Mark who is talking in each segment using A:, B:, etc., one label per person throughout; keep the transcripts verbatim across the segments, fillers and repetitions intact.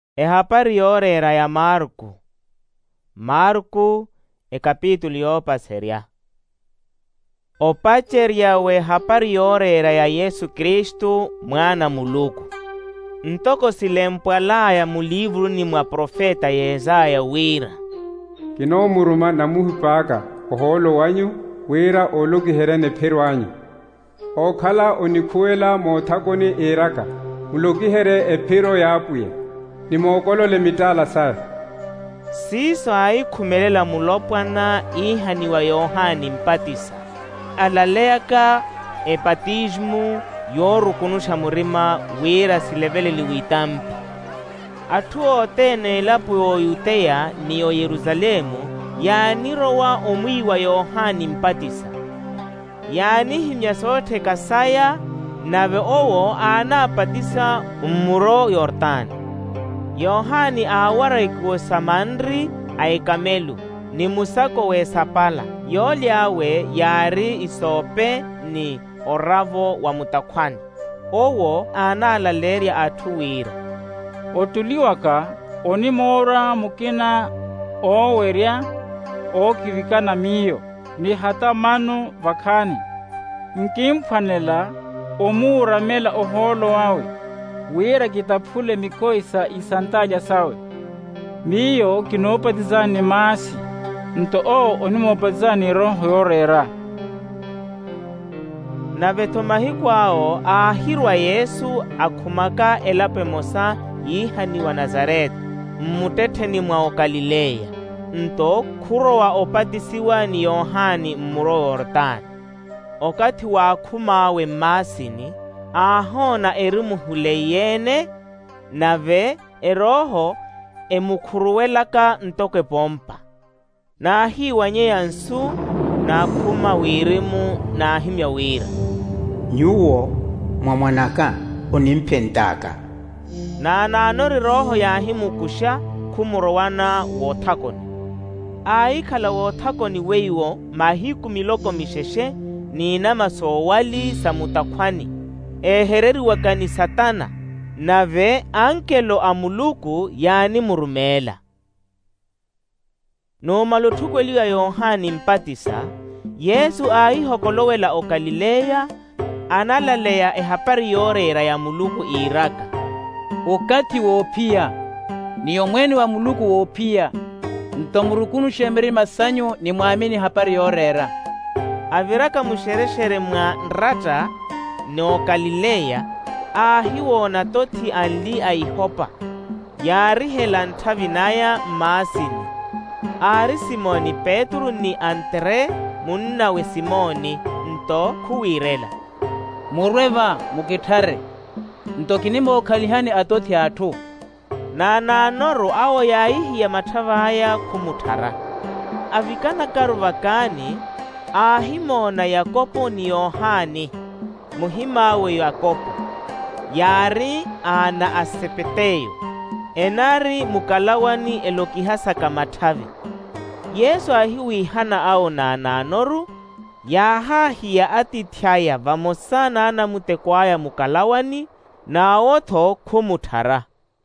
A: Ehapari yorera ya Marku. Marku e kapitulo yopaseria. Opacheria we hapari yorera ya Yesu Kristu mwana muluku. Ntoko silempwalaya mu livru ni mwa profeta Yesaya wira.
B: Kino muruma na muhipaka oholo wanyu wira ologiherene pheru wanyu. Okhala onikuela mothakoni iraka mulogihere ephiro yapuye. Nimokolole mitala sa.
A: Siso aikhumelela mulopwana ihani wa Yohani Mpatisa. Alaleaka epatismu yorukunusha murima wira sileveleli witampi. Atuo tene lapu o Yuteya ni o Yerusalemu yaanirowa omwi wa Yohani Mpatisa. Yaani himya sote kasaya nave owo anapatisa umuro Yordani. Yohani awara ikuo Samandri aikamelu ni musako we sapala yolyawe yari isope ni oravo wa mutakwani owo analaleria atuwira.
C: Otuliwaka onimora mukina oweria okivikana miyo ni hata manu vakani nkimphanela omuuramela oholo wawe wira kitaphule mikoisa isantalya sawe miyo kinopatizani masi nto o onimopatizani roho yorera.
A: Navetomahikwao ahirwa Yesu akhumaka elape mosa yihani wa Nazareti mmutetheni mwa Galileya nto khurowa opatisiwa ni Yohani mmuro Yordani. Okati waakhumawe mmasini ahona erimuhule yene nave eroho emukhuruwelaka ntoke pompa nahiwanye yansu nakhuma wirimu nahimya wira.
D: Nyuwo mwamwanaka onimpentaka.
A: Na nanori roho yahimukusha khumurowana wothakoni. Aikhala wothakoni weiwo mahiku miloko misheshe nina masowali samutakhwani ehereriwakani Satana nave ankelo amuluku yani murumela. No malothukweliwa Yohani Mpatisa Yesu aihokolowela o Galileya analaleya ehapari yorera ya muluku iraka.
E: Ukati wopia niyo mwene wa muluku wopia ntomurukunu shemeri masanyu ni mwamini hapari yorera.
A: Aviraka mushereshere mwa nrata no Galileya ahiwona toti ali aihopa yarihela nthavinaya masini. Ari Simoni Petru ni Andre munna we Simoni nto kuwirela.
E: Murweva mukithare nto kinimo okhalihani atoti athu.
A: Na nanoro awo yaihiya mathavaya khumuthara. Avikana karuvakani ahimona Yakobo ni Yohani muhimawe Yakobo yari ana asepeteyo enari mukalawani elokihasaka mathavi. Yesu ahiwihana ao na nanoru yahahiya atithyaya vamosana ana mutekwaya mukalawani na otho khumuthara.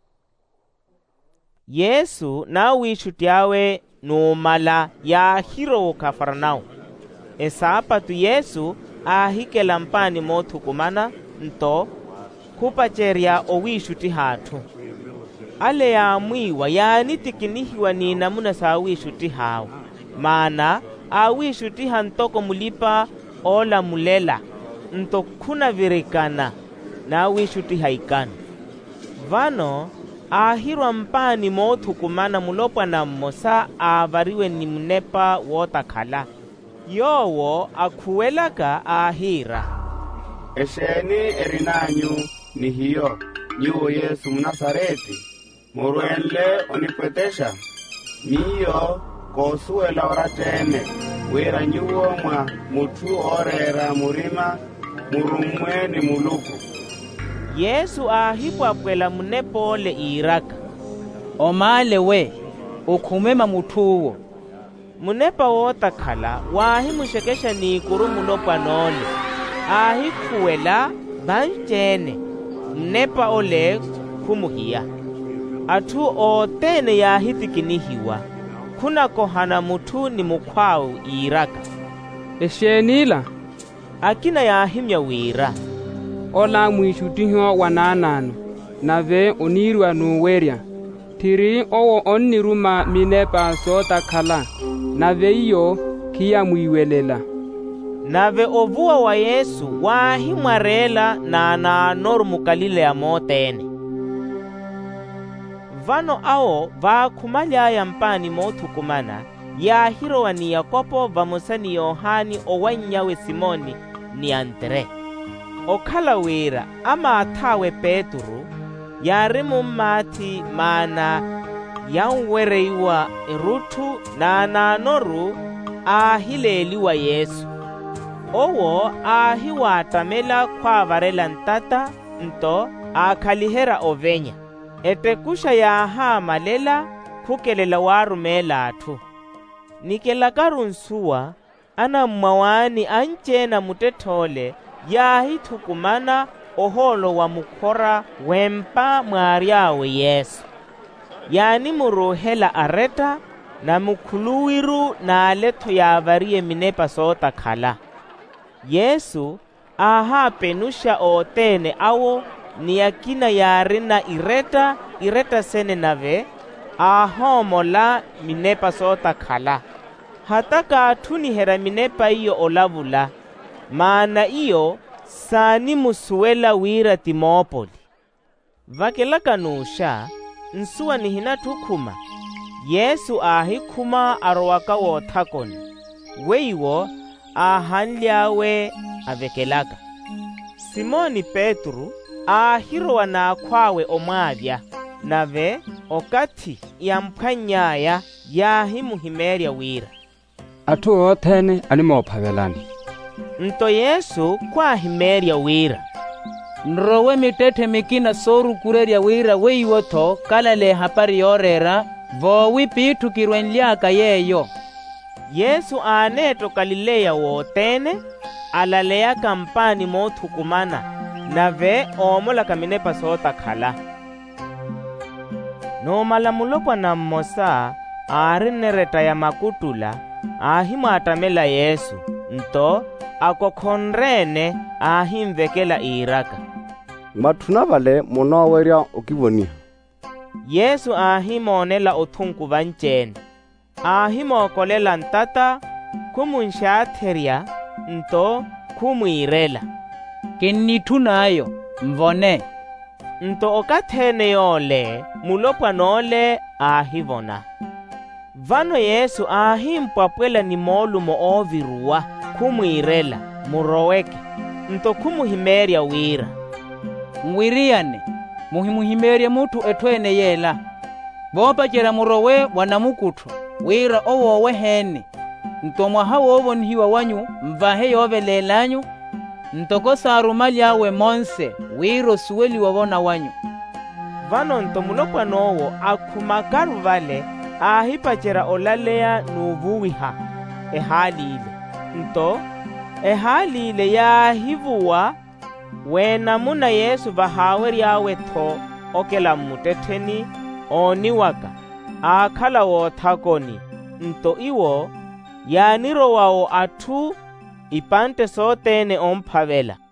A: Yesu na wishutyawe numala yahiro Kafarnao. Esapatu Yesu ahikela mpani mothukumana nto kupacheria owishuti hathu. Ale ya mwiwa yani tikinihiwa ni namuna sa wishuti hao. Mana awishuti hantoko mulipa ola mulela nto kuna virikana na wishuti haikana. Vano ahirwa mpani mothukumana mulopwa na mmosa avariwe ni mnepa wotakhala. Yowo akhuwelaka ahira.
F: Esheni erinanyu ni hiyo nyuwo Yesu Mnazareti murwenle onipwetesha miyo kosuwela oratene wira nyuwo mwa mutu orera murima murumweni muluku.
A: Yesu ahipwapwela munepole iraka.
E: Omale we ukhumema mutuwo.
A: Munepa wotakhala wahimushekesha ni kuru mulopwa nole. Ahikhuwela banjene mnepa ole khumuhiya. athu otene yahithikinihiwa khunako hana muthu ni mukhwawu iiraka.
G: Eshenila
A: akina yahimya wira
G: ola mwishutiho wananano nave onirwa nuwerya tiri owo onniruma minepa sota khala nave iyo kiya mwiwelela.
A: Nave ovuwa wa Yesu wahimwarela na nanoru mukalile amotene. Vano ao vakhumalyaya mpani mothukumana yahirowa ni Yakobo vamusa ni Yohani owanyawe Simoni ni Andre. Okhala wira ama athawe Peturu yarimu mmati mana yanwereiwa eruthu na nanoru ahileliwa Yesu. Owo ahiwatamela khwavarela ntata nto akhalihera ovenya. Etekusha yahamalela khukelela warumela athu. Nikelakaru nsuwa ana mmawani anchena mutethole yahithukumana oholo wa mukhora wempa mwaryawe Yesu. Yani muruhela areta na mukhuluwiru na aletho yavariye minepa sota khala. Yesu aha penusha otene awo ni yakina yarina ireta ireta sene nave ahomola minepa sota khala. Hataka athuni hera minepa iyo olavula maana iyo sani musuwela wira Timopoli. Vakelakanusha nsuwa ni hina tukhuma Yesu ahikhuma arowaka wothakoni weiwo ahanlyawe avekelaka. Simoni Petru ahirowa na akhwawe omwavya nave okati yamphwanyaya yahimuhimerya wira.
G: Athu othene animophavelani.
A: Nto Yesu kwahimerya wira.
E: Nrowe mitethe mikina soru kurerya wira weiwotho kalale hapari yorera vowi pithu kirwenlyaka yeyo.
A: Yesu aneto Galileya wotene alaleya kampani mothukumana nave omola kaminepa sota khala. No malamulopwa na mmosa arinereta ya makutula ahimwatamela Yesu nto akokhonrene ahimvekela iiraka.
H: Mathuna vale monowerya okivoniha.
A: Yesu ahimonela othunku vanchene ahimokolela ntata khumunshaatherya nto khumwirela.
E: Kinnithunayo mvone.
A: Nto okathene yole mulopwa nole ahivona. Vano Yesu ahimpwapwela ni molumo oviruwa khumwirela muroweke nto khumuhimerya wira.
E: Mwiriyane muhimuhimerya muthu ethwene yela. Vopachera murowe wanamukuthu wira owowe hene nto mwaha wovonihiwa wanyu mvahe yovelelanyu ntoko sarumalyawe monse wiro suweli wavona wanyu.
A: Vano nto mulopwa nowo akhumakaru vale ahipachera olaleya nuvuwiha ehalile nto ehalile yahivuwa wena muna Yesu vahaweryawe tho okela mutetheni oniwaka akhala wothakoni nto iwo yanirowawo athu ipante sotene omphavela.